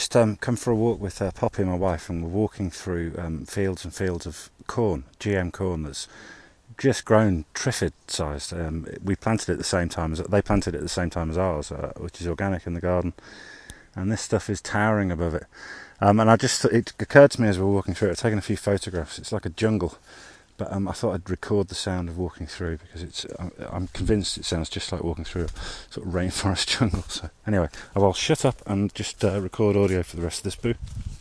Just come for a walk with Poppy and my wife, and we're walking through fields and fields of corn, GM corn that's just grown triffid sized. We planted it at the same time as they planted it at the same time as ours, which is organic in the garden, and this stuff is towering above it. And it occurred to me as we were walking through it, I'd taken a few photographs. It's like a jungle, but I thought I'd record the sound of walking through because I'm convinced it sounds just like walking through a sort of rainforest jungle. So anyway, I'll shut up and just record audio for the rest of this boo.